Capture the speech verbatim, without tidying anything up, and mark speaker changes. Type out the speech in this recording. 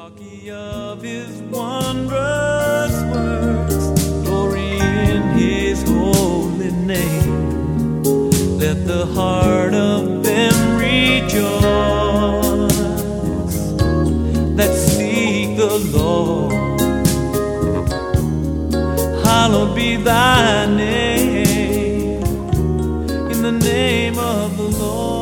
Speaker 1: talking of his wondrous works, glory in his holy name. Let the heart of them rejoice that seek the Lord. Hallowed be thy name, in the name of the Lord.